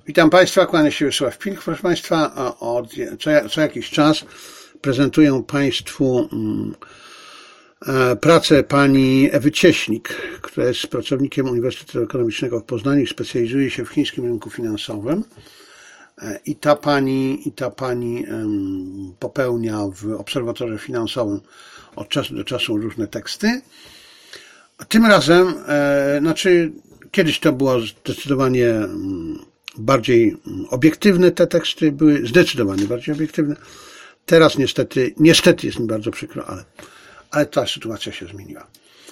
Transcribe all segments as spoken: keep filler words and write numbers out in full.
Witam Państwa, kłania się Wiesław Pilch. Proszę Państwa, od, co, co jakiś czas prezentuję Państwu e, pracę pani Ewy Cieśnik, która jest pracownikiem Uniwersytetu Ekonomicznego w Poznaniu i specjalizuje się w chińskim rynku finansowym. E, I ta pani, i ta pani e, popełnia w Obserwatorze Finansowym od czasu do czasu różne teksty. A tym razem, e, znaczy kiedyś to było zdecydowanie bardziej obiektywne, te teksty były zdecydowanie bardziej obiektywne. Teraz niestety, niestety jest mi bardzo przykro, ale, ale ta sytuacja się zmieniła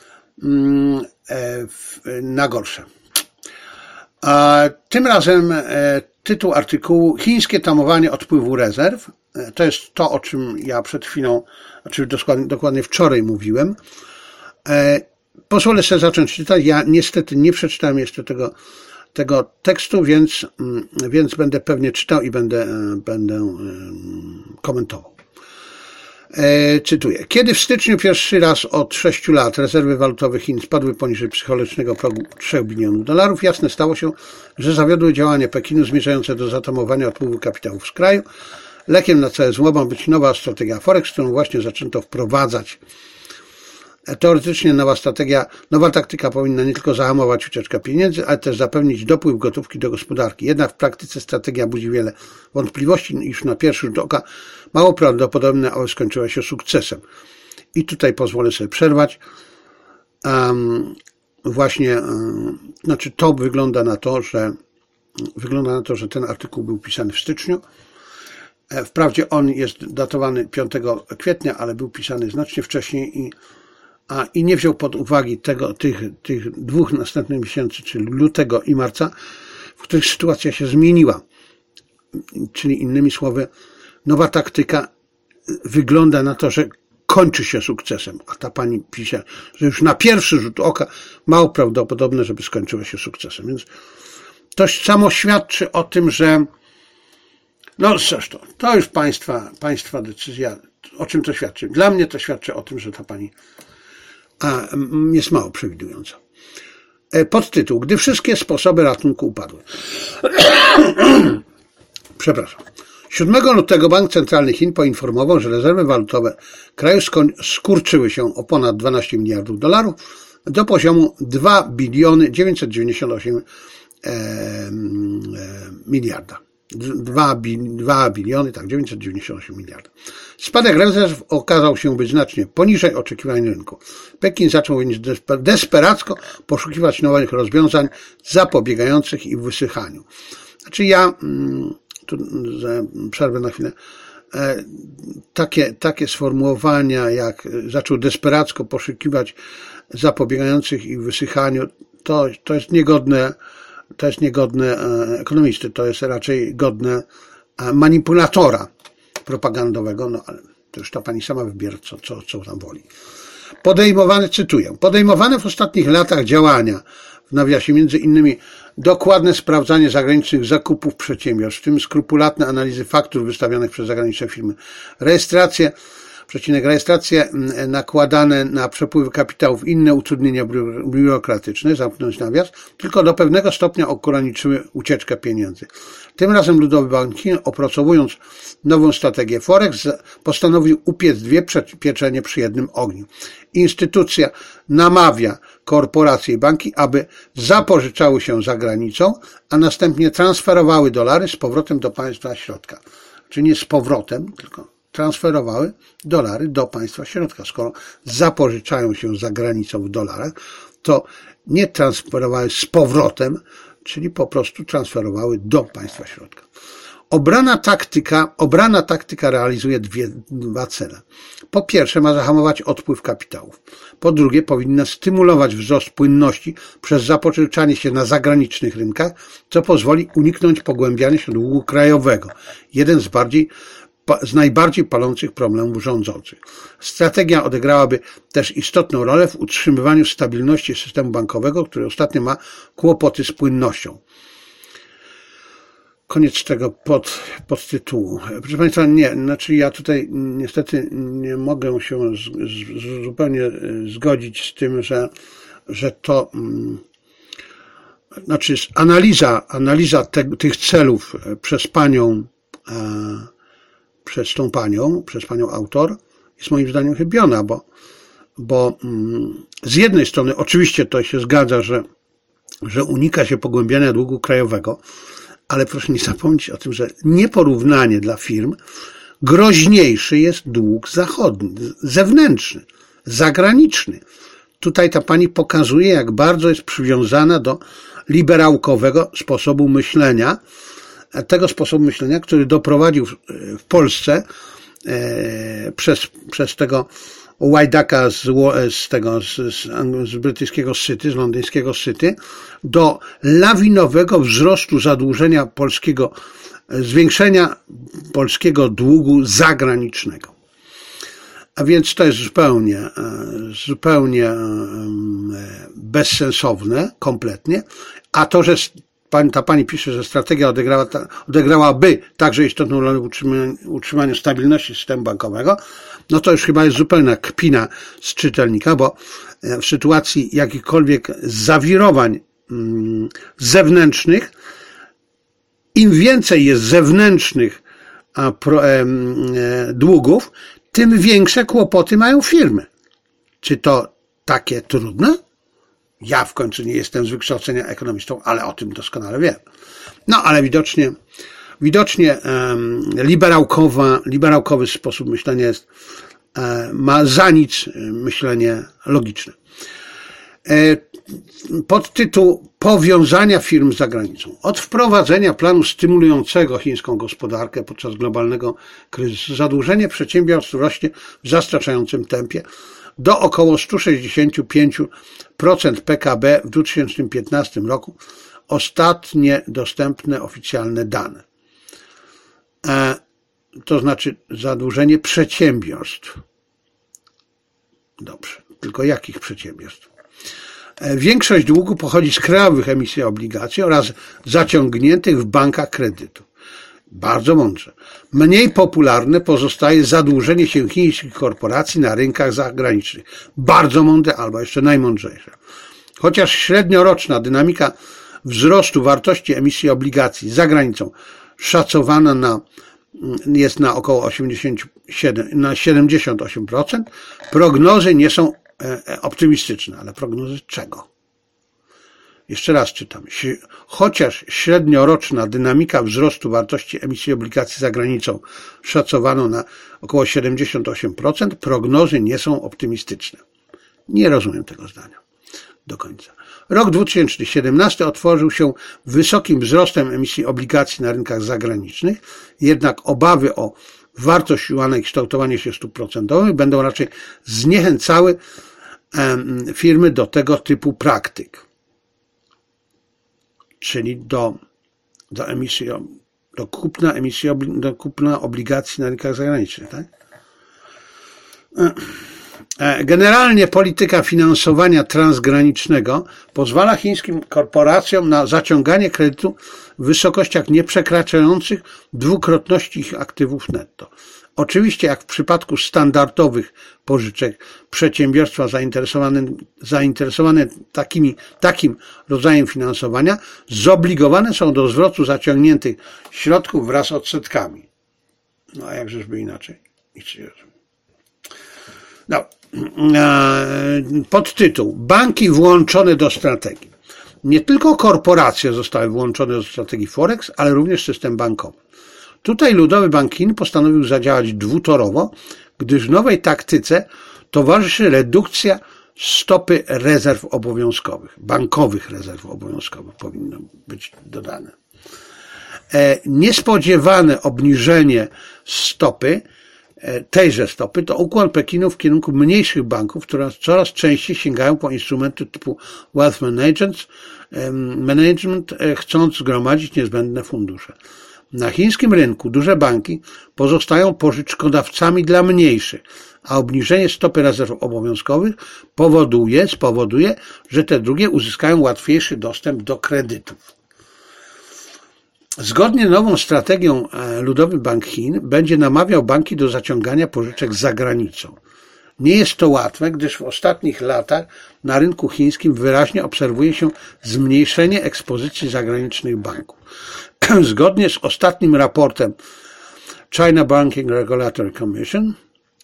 na gorsze. A tym razem tytuł artykułu: Chińskie tamowanie odpływu rezerw. To jest to, o czym ja przed chwilą, znaczy dokładnie, dokładnie wczoraj mówiłem. Pozwolę sobie zacząć czytać. Ja niestety nie przeczytałem jeszcze tego tego tekstu, więc, więc będę pewnie czytał i będę, będę komentował. E, cytuję. Kiedy w styczniu pierwszy raz od sześciu lat rezerwy walutowe Chin spadły poniżej psychologicznego progu trzech bilionów dolarów, jasne stało się, że zawiodły działania Pekinu zmierzające do zatamowania odpływu kapitałów z kraju. Lekiem na całe zło ma być nowa strategia Forex, którą właśnie zaczęto wprowadzać. Teoretycznie nowa strategia, nowa taktyka powinna nie tylko zahamować ucieczkę pieniędzy, ale też zapewnić dopływ gotówki do gospodarki. Jednak w praktyce strategia budzi wiele wątpliwości, iż na pierwszy rzut oka mało prawdopodobne, ale skończyła się sukcesem. I tutaj pozwolę sobie przerwać. Um, właśnie, um, znaczy to wygląda na to, że wygląda na to, że ten artykuł był pisany w styczniu. Wprawdzie on jest datowany piątego kwietnia, ale był pisany znacznie wcześniej i A, i nie wziął pod uwagę tego, tych, tych dwóch następnych miesięcy, czyli lutego i marca, w których sytuacja się zmieniła. Czyli innymi słowy, nowa taktyka wygląda na to, że kończy się sukcesem. A ta pani pisze, że już na pierwszy rzut oka mało prawdopodobne, żeby skończyła się sukcesem. Więc to samo świadczy o tym, że no zresztą, to już państwa, państwa decyzja, o czym to świadczy. Dla mnie to świadczy o tym, że ta pani a jest mało przewidująca. Podtytuł: Gdy wszystkie sposoby ratunku upadły. Przepraszam. siódmego lutego Bank Centralny Chin poinformował, że rezerwy walutowe kraju skurczyły się o ponad dwanaście miliardów dolarów do poziomu dwa biliony dziewięćset dziewięćdziesiąt osiem miliarda. dwa biliony, tak, dziewięćset dziewięćdziesiąt osiem miliardów. Spadek rezerw okazał się być znacznie poniżej oczekiwań rynku. Pekin zaczął więc desperacko poszukiwać nowych rozwiązań zapobiegających ich wysychaniu. Znaczy ja, tu przerwę na chwilę, takie, takie sformułowania jak zaczął desperacko poszukiwać zapobiegających ich wysychaniu, to, to jest niegodne To jest niegodne ekonomisty, to jest raczej godne manipulatora propagandowego, no ale to już ta pani sama wybiera, co, co, co tam woli. Podejmowane, cytuję, podejmowane w ostatnich latach działania, w nawiasie między innymi dokładne sprawdzanie zagranicznych zakupów przedsiębiorstw, w tym skrupulatne analizy faktur wystawionych przez zagraniczne firmy, rejestracje, przecinek rejestracje nakładane na przepływy kapitałów, inne utrudnienia biurokratyczne, zamknąć nawias, tylko do pewnego stopnia ograniczyły ucieczkę pieniędzy. Tym razem Ludowy Bank Chin, opracowując nową strategię Forex, postanowił upiec dwie pieczenie przy jednym ogniu. Instytucja namawia korporacje i banki, aby zapożyczały się za granicą, a następnie transferowały dolary z powrotem do państwa środka. Czyli nie z powrotem, tylko transferowały dolary do państwa środka. Skoro zapożyczają się za granicą w dolarach, to nie transferowały z powrotem, czyli po prostu transferowały do państwa środka. Obrana taktyka, obrana taktyka realizuje dwie, dwa cele. Po pierwsze, ma zahamować odpływ kapitałów. Po drugie, powinna stymulować wzrost płynności przez zapożyczanie się na zagranicznych rynkach, co pozwoli uniknąć pogłębiania się długu krajowego. Jeden z bardziej z najbardziej palących problemów rządzących. Strategia odegrałaby też istotną rolę w utrzymywaniu stabilności systemu bankowego, który ostatnio ma kłopoty z płynnością. Koniec tego pod, podtytułu. Proszę Państwa, nie, znaczy ja tutaj niestety nie mogę się z, z, zupełnie zgodzić z tym, że, że to znaczy analiza, analiza te, tych celów przez panią, e, przez tą panią, przez panią autor jest moim zdaniem chybiona, bo, bo mm, z jednej strony oczywiście to się zgadza, że, że unika się pogłębiania długu krajowego, ale proszę nie zapomnieć o tym, że nieporównanie dla firm groźniejszy jest dług zachodni, zewnętrzny, zagraniczny. Tutaj ta pani pokazuje, jak bardzo jest przywiązana do liberałkowego sposobu myślenia, tego sposobu myślenia, który doprowadził w Polsce e, przez, przez tego łajdaka z, z tego, z, z, z brytyjskiego City, z londyńskiego City, do lawinowego wzrostu zadłużenia polskiego, zwiększenia polskiego długu zagranicznego. A więc to jest zupełnie, zupełnie bezsensowne, kompletnie. A to, że ta pani pisze, że strategia odegrała, odegrałaby także istotną rolę w utrzymaniu, utrzymaniu stabilności systemu bankowego, no to już chyba jest zupełna kpina z czytelnika, bo w sytuacji jakichkolwiek zawirowań zewnętrznych, im więcej jest zewnętrznych długów, tym większe kłopoty mają firmy. Czy to takie trudne? Ja w końcu nie jestem z wykształcenia ekonomistą, ale o tym doskonale wiem. No, ale widocznie, widocznie um, liberałkowa, liberałkowy sposób myślenia jest, um, ma za nic myślenie logiczne. E, podtytuł Powiązania firm z zagranicą. Od wprowadzenia planu stymulującego chińską gospodarkę podczas globalnego kryzysu zadłużenie przedsiębiorstw rośnie w zastraszającym tempie do około sto sześćdziesiąt pięć procent P K B w dwa tysiące piętnastym roku. Ostatnie dostępne oficjalne dane. E, to znaczy zadłużenie przedsiębiorstw. Dobrze, tylko jakich przedsiębiorstw? Większość długu pochodzi z krajowych emisji obligacji oraz zaciągniętych w bankach kredytów. Bardzo mądrze. Mniej popularne pozostaje zadłużenie się chińskich korporacji na rynkach zagranicznych. Bardzo mądre, albo jeszcze najmądrzejsze. Chociaż średnioroczna dynamika wzrostu wartości emisji obligacji za granicą szacowana na, jest na około osiemdziesiąt siedem, na siedemdziesiąt osiem procent, prognozy nie są optymistyczne, ale prognozy czego? Jeszcze raz czytam. Chociaż średnioroczna dynamika wzrostu wartości emisji obligacji za granicą szacowano na około siedemdziesiąt osiem procent, prognozy nie są optymistyczne. Nie rozumiem tego zdania do końca. Rok dwa tysiące siedemnasty otworzył się wysokim wzrostem emisji obligacji na rynkach zagranicznych, jednak obawy o wartość juana i kształtowanie się stóp procentowych będą raczej zniechęcały firmy do tego typu praktyk. Czyli do, do emisji, do kupna emisji, do kupna obligacji na rynkach zagranicznych, tak? Generalnie polityka finansowania transgranicznego pozwala chińskim korporacjom na zaciąganie kredytu w wysokościach nieprzekraczających dwukrotności ich aktywów netto. Oczywiście, jak w przypadku standardowych pożyczek, przedsiębiorstwa zainteresowane, zainteresowane takimi, takim rodzajem finansowania zobligowane są do zwrotu zaciągniętych środków wraz z odsetkami. No a jakżeżby inaczej? No. Podtytuł Banki włączone do strategii. Nie tylko korporacje zostały włączone do strategii Forex, ale również system bankowy. Tutaj Ludowy Bank Chin postanowił zadziałać dwutorowo, gdyż nowej taktyce towarzyszy redukcja stopy rezerw obowiązkowych, bankowych rezerw obowiązkowych powinno być dodane. Niespodziewane obniżenie stopy, tejże stopy, to ukłon Pekinu w kierunku mniejszych banków, które coraz częściej sięgają po instrumenty typu wealth management, management chcąc zgromadzić niezbędne fundusze. Na chińskim rynku duże banki pozostają pożyczkodawcami dla mniejszych, a obniżenie stopy rezerw obowiązkowych powoduje, spowoduje, że te drugie uzyskają łatwiejszy dostęp do kredytów. Zgodnie z nową strategią Ludowy Bank Chin będzie namawiał banki do zaciągania pożyczek za granicą. Nie jest to łatwe, gdyż w ostatnich latach na rynku chińskim wyraźnie obserwuje się zmniejszenie ekspozycji zagranicznych banków. Zgodnie z ostatnim raportem China Banking Regulatory Commission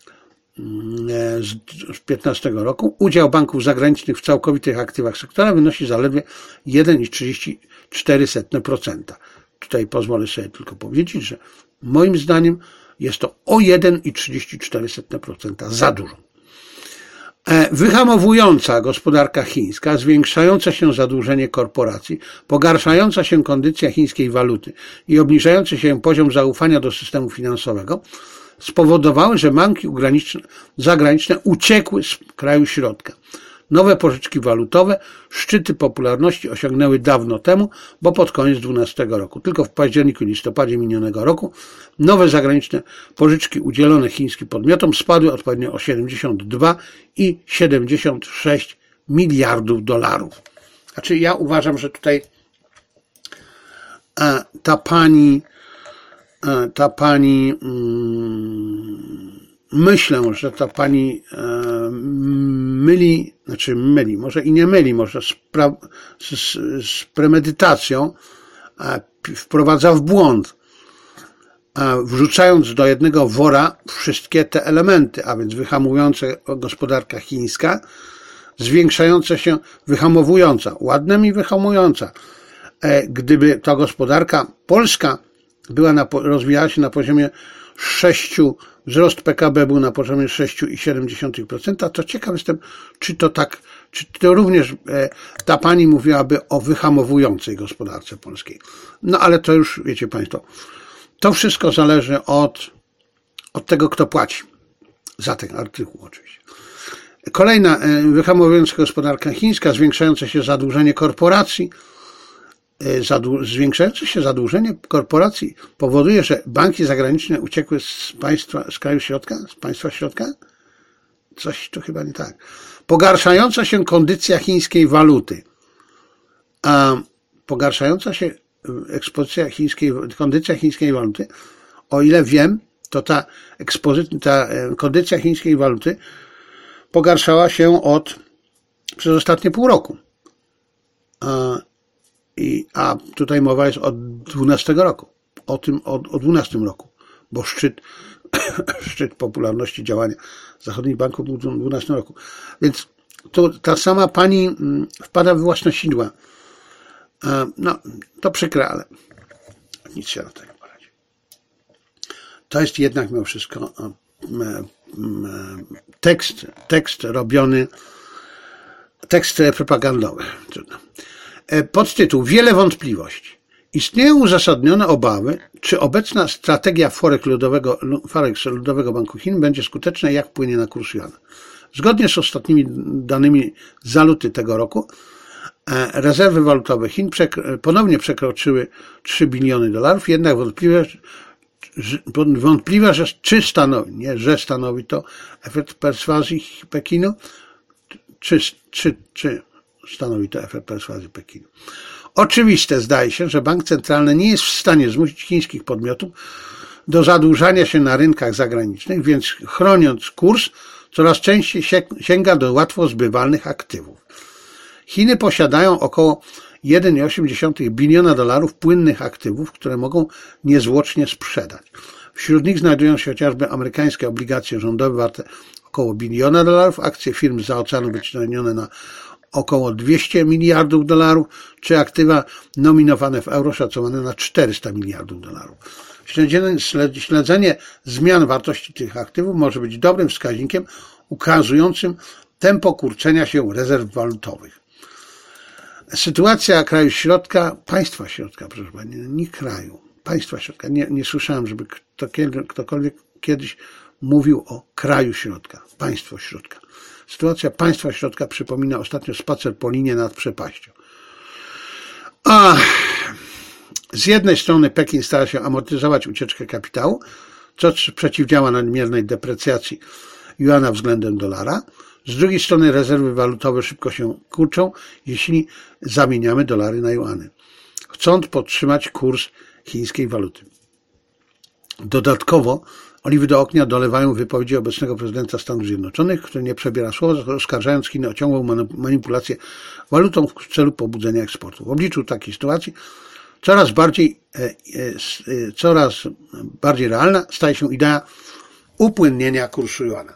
z piętnastego roku, udział banków zagranicznych w całkowitych aktywach sektora wynosi zaledwie jeden przecinek trzydzieści cztery procent. Tutaj pozwolę sobie tylko powiedzieć, że moim zdaniem jest to o jeden przecinek trzydzieści cztery procent za dużo. Wyhamowująca gospodarka chińska, zwiększające się zadłużenie korporacji, pogarszająca się kondycja chińskiej waluty i obniżający się poziom zaufania do systemu finansowego spowodowały, że banki zagraniczne uciekły z kraju środka. Nowe pożyczki walutowe szczyty popularności osiągnęły dawno temu, bo pod koniec dwunastego roku. Tylko w październiku i listopadzie minionego roku nowe zagraniczne pożyczki udzielone chińskim podmiotom spadły odpowiednio o siedemdziesiąt dwa i siedemdziesiąt sześć miliardów dolarów. Znaczy ja uważam, że tutaj ta pani ta pani myślę, że ta pani myli, znaczy myli, może i nie myli, może z, pra, z, z premedytacją wprowadza w błąd, wrzucając do jednego wora wszystkie te elementy, a więc wyhamująca gospodarka chińska, zwiększająca się, wyhamowująca, ładna mi wyhamująca. Gdyby ta gospodarka polska była na, rozwijała się na poziomie sześciu, wzrost P K B był na poziomie sześć przecinek siedem procent, to ciekaw jestem, czy to tak, czy to również e, ta pani mówiłaby o wyhamowującej gospodarce polskiej. No ale to już, wiecie Państwo, to wszystko zależy od, od tego, kto płaci za ten artykuł oczywiście. Kolejna, e, wyhamowująca gospodarka chińska, zwiększające się zadłużenie korporacji, Zwiększające się zadłużenie korporacji powoduje, że banki zagraniczne uciekły z państwa, z kraju środka, z państwa środka? Coś tu chyba nie tak. Pogarszająca się kondycja chińskiej waluty. A pogarszająca się ekspozycja chińskiej, kondycja chińskiej waluty, o ile wiem, to ta, ekspozycja, ta kondycja chińskiej waluty pogarszała się od, przez ostatnie pół roku. A I, a tutaj mowa jest o dwunastego roku, o tym, o, o dwunastym roku, bo szczyt, szczyt popularności działania zachodnich banków był w dwunastym roku. Więc to, ta sama pani wpada w własne sidła. No, to przykre, ale nic się na to nie poradzi. To jest jednak mimo wszystko tekst, tekst robiony, tekst propagandowy. Podtytuł: Wiele wątpliwości. Istnieją uzasadnione obawy, czy obecna strategia Forex Ludowego, Forex Ludowego Banku Chin będzie skuteczna i jak wpłynie na kurs juana. Zgodnie z ostatnimi danymi za luty tego roku rezerwy walutowe Chin ponownie przekroczyły trzy biliony dolarów, jednak wątpliwe, wątpliwe że czy stanowi, nie, że stanowi to efekt perswazji Pekinu, czy, czy, czy stanowi to efekt perswazji Pekinu. Oczywiste zdaje się, że bank centralny nie jest w stanie zmusić chińskich podmiotów do zadłużania się na rynkach zagranicznych, więc chroniąc kurs, coraz częściej sięga do łatwo zbywalnych aktywów. Chiny posiadają około jeden przecinek osiem biliona dolarów płynnych aktywów, które mogą niezwłocznie sprzedać. Wśród nich znajdują się chociażby amerykańskie obligacje rządowe warte około biliona dolarów, akcje firm za oceanu wycenione na około dwieście miliardów dolarów, czy aktywa nominowane w euro szacowane na czterysta miliardów dolarów. Śledzenie, śledzenie zmian wartości tych aktywów może być dobrym wskaźnikiem ukazującym tempo kurczenia się rezerw walutowych. Sytuacja kraju środka, państwa środka, proszę Pani, nie kraju, państwa środka. Nie, nie słyszałem, żeby kto, ktokolwiek kiedyś mówił o kraju środka, państwo środka. Sytuacja państwa środka przypomina ostatnio spacer po linie nad przepaścią. A z jednej strony Pekin stara się amortyzować ucieczkę kapitału, co przeciwdziała nadmiernej deprecjacji juana względem dolara. Z drugiej strony rezerwy walutowe szybko się kurczą, jeśli zamieniamy dolary na juany, chcąc podtrzymać kurs chińskiej waluty. Dodatkowo Oliwy do ognia dolewają wypowiedzi obecnego prezydenta Stanów Zjednoczonych, który nie przebiera słowa, oskarżając Chiny o ciągłą manipulację walutą w celu pobudzenia eksportu. W obliczu takiej sytuacji coraz bardziej, coraz bardziej realna staje się idea upłynnienia kursu juana.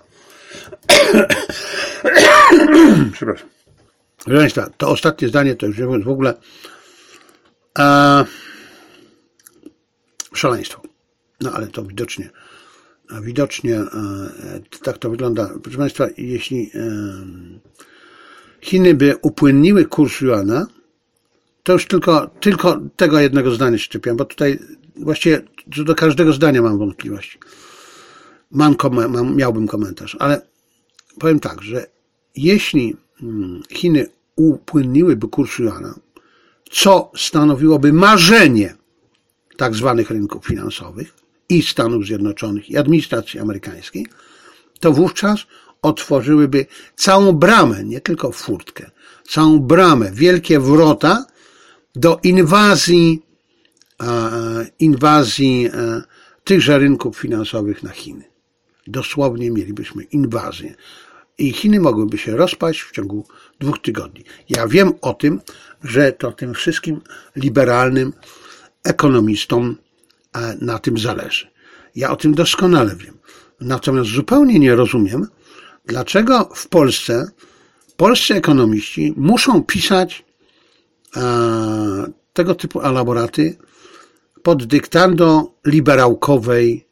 Przepraszam. Proszę Państwa, to ostatnie zdanie to już w ogóle a, szaleństwo. No ale to widocznie, widocznie a, tak to wygląda. Proszę Państwa, jeśli a, Chiny by upłynniły kurs juana, to już tylko, tylko tego jednego zdania się czepiam, bo tutaj właściwie co do każdego zdania mam wątpliwości. Mam, mam, miałbym komentarz, ale powiem tak, że jeśli Chiny upłynniłyby kurs juana, co stanowiłoby marzenie tak zwanych rynków finansowych i Stanów Zjednoczonych i administracji amerykańskiej, to wówczas otworzyłyby całą bramę, nie tylko furtkę, całą bramę, wielkie wrota do inwazji, inwazji tychże rynków finansowych na Chiny. Dosłownie mielibyśmy inwazję. I Chiny mogłyby się rozpaść w ciągu dwóch tygodni. Ja wiem o tym, że to tym wszystkim liberalnym ekonomistom na tym zależy. Ja o tym doskonale wiem. Natomiast zupełnie nie rozumiem, dlaczego w Polsce polscy ekonomiści muszą pisać tego typu elaboraty pod dyktando liberałkowej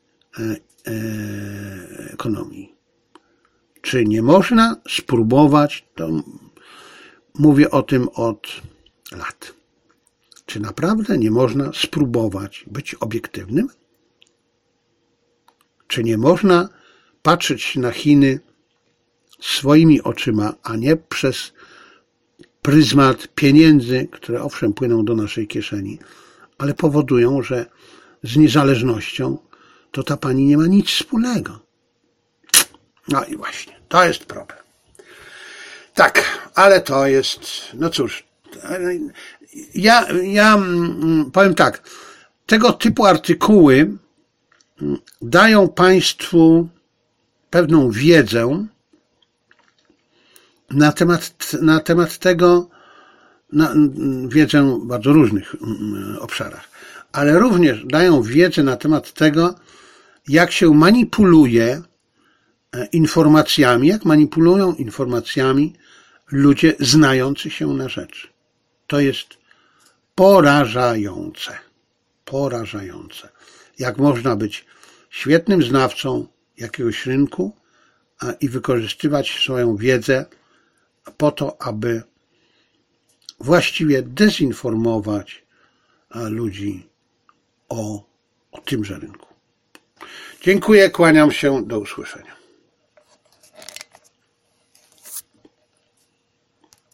ekonomii. Czy nie można spróbować, to mówię o tym od lat, czy naprawdę nie można spróbować być obiektywnym? Czy nie można patrzeć na Chiny swoimi oczyma, a nie przez pryzmat pieniędzy, które owszem płyną do naszej kieszeni, ale powodują, że z niezależnością to ta pani nie ma nic wspólnego. No i właśnie, to jest problem. Tak, ale to jest, no cóż, ja, ja powiem tak, tego typu artykuły dają Państwu pewną wiedzę na temat, na temat tego, na wiedzę w bardzo różnych obszarach, ale również dają wiedzę na temat tego, jak się manipuluje informacjami, jak manipulują informacjami ludzie znający się na rzeczy. To jest porażające. Porażające. Jak można być świetnym znawcą jakiegoś rynku i wykorzystywać swoją wiedzę po to, aby właściwie dezinformować ludzi o, o tymże rynku. Dziękuję, kłaniam się, do usłyszenia.